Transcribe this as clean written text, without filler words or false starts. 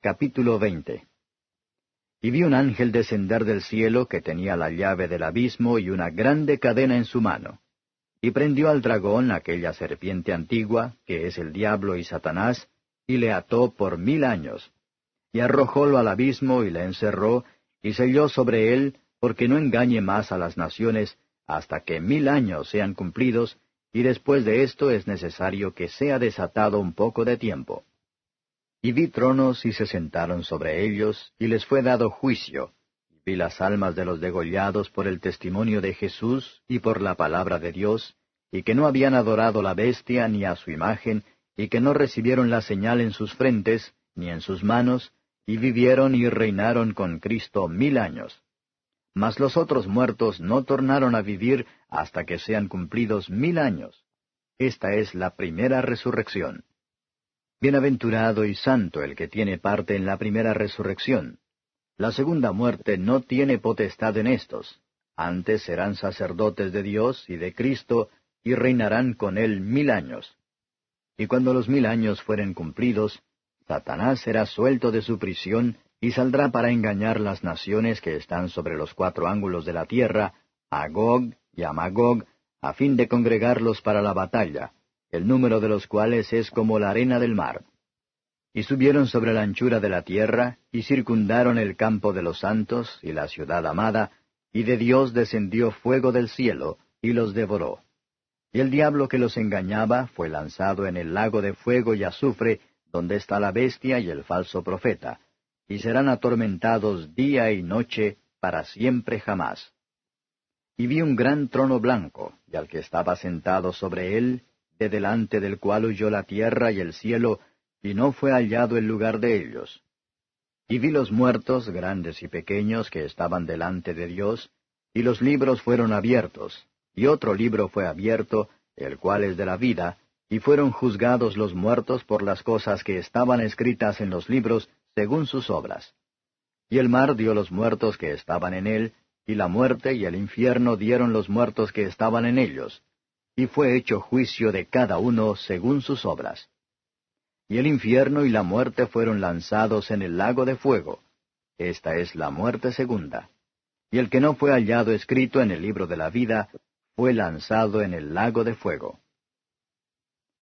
Capítulo 20. Y vi un ángel descender del cielo que tenía la llave del abismo y una grande cadena en su mano. Y prendió al dragón, aquella serpiente antigua, que es el diablo y Satanás, y le ató por 1000 años. Y arrojólo al abismo y le encerró, y selló sobre él, porque no engañe más a las naciones, hasta que 1000 años sean cumplidos, y después de esto es necesario que sea desatado un poco de tiempo. Y vi tronos y se sentaron sobre ellos, y les fue dado juicio. Y vi las almas de los degollados por el testimonio de Jesús y por la palabra de Dios, y que no habían adorado la bestia ni a su imagen, y que no recibieron la señal en sus frentes, ni en sus manos, y vivieron y reinaron con Cristo 1000 años. Mas los otros muertos no tornaron a vivir hasta que sean cumplidos 1000 años. Esta es la primera resurrección. Bienaventurado y santo el que tiene parte en la primera resurrección. La segunda muerte no tiene potestad en éstos. Antes serán sacerdotes de Dios y de Cristo, y reinarán con él 1000 años. Y cuando los 1000 años fueren cumplidos, Satanás será suelto de su prisión, y saldrá para engañar las naciones que están sobre los 4 ángulos de la tierra, a Gog y a Magog, a fin de congregarlos para la batalla, el número de los cuales es como la arena del mar. Y subieron sobre la anchura de la tierra, y circundaron el campo de los santos y la ciudad amada, y de Dios descendió fuego del cielo, y los devoró. Y el diablo que los engañaba fue lanzado en el lago de fuego y azufre, donde está la bestia y el falso profeta, y serán atormentados día y noche para siempre jamás. Y vi un gran trono blanco, y al que estaba sentado sobre él, de delante del cual huyó la tierra y el cielo, y no fue hallado el lugar de ellos. Y vi los muertos, grandes y pequeños, que estaban delante de Dios, y los libros fueron abiertos, y otro libro fue abierto, el cual es de la vida, y fueron juzgados los muertos por las cosas que estaban escritas en los libros, según sus obras. Y el mar dio los muertos que estaban en él, y la muerte y el infierno dieron los muertos que estaban en ellos, y fue hecho juicio de cada uno según sus obras. Y el infierno y la muerte fueron lanzados en el lago de fuego. Esta es la muerte segunda. Y el que no fue hallado escrito en el libro de la vida, fue lanzado en el lago de fuego.